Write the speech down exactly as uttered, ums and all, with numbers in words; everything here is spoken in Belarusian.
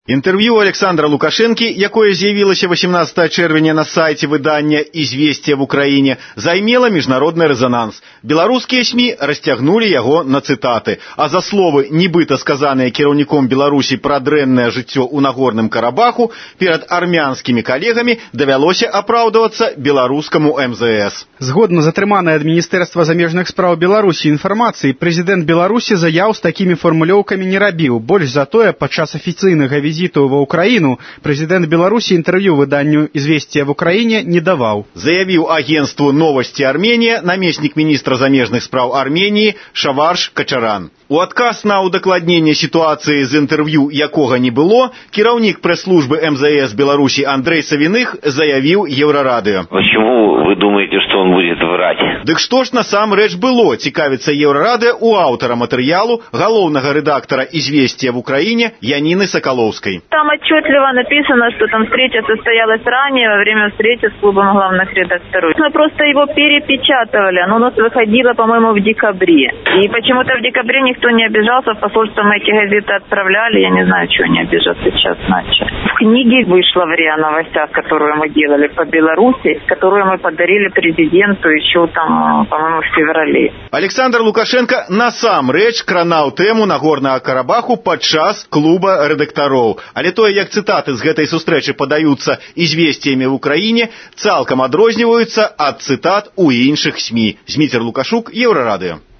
Інтэрв'ю Александра Лукашэнкі, якое з'явілася восемнадцатого чэрвеня на сайце выдання «Известия в Украине», займела міжнародны рэзананс. Беларускія СМІ расцягнулі яго на цытаты, а за словы, нібыта сказаныя кіраўніком Беларусі пра дрэннае жыццё ў Нагорным Карабаху, перад армянскімі калегамі давялося апраўдвацца беларускаму эм зэ эс. Згодна з атрыманай ад Міністэрства замежных спраў Беларусі інфармацыі, прэзідэнт Беларусі заяў з такімі фармулёўкамі не рабіў. Больш за тое, падчас афіцыйнага візіту ва Украіну прэзідэнт Беларусі інтэрв'ю выданню «Известия в Украине» не даваў. Заявіў агентству «Новости Армения» намеснік міністра замежных спраў Армении Шаварш Качаран. У адказ на удакладненне сітуацыі з інтэрв'ю, якога не было, кіраўнік прэс-службы эм зэ эс Беларусі Андрей Савіных заявіў Еўрарадыё. Почему вы думаете, что он будет врать? Дык што ж насамрэч было, цікавіцца Еўрарадыё у аўтара матэрыялу, галоўнага рэдактара «Известия в Украине» Янины Соколовской. Там отчетливо написано, что там встреча состоялась ранее, во время встречи с клубом главных редакторов. Мы просто его перепечатывали, оно у нас выходило, по-моему, в декабре. И почему-то в декабре никто Никто не обижался, в посольство мы эти газеты отправляли, я не знаю, чего они обижаться сейчас начали. В книге вышла в РИА Новостях, которую мы делали по Беларуси, которую мы подарили президенту еще там, по-моему, в феврале. Александр Лукашенко насамрэч кранаў тэму Нагорнага Карабаху падчас клуба рэдактароў. Але тое, як цытаты з гэтай сустрэчы падаюцца «Известиями в Украине», цалкам адрозніваюцца ад цытат у іншых СМІ. Зміцер Лукашук, Еўрарадыё.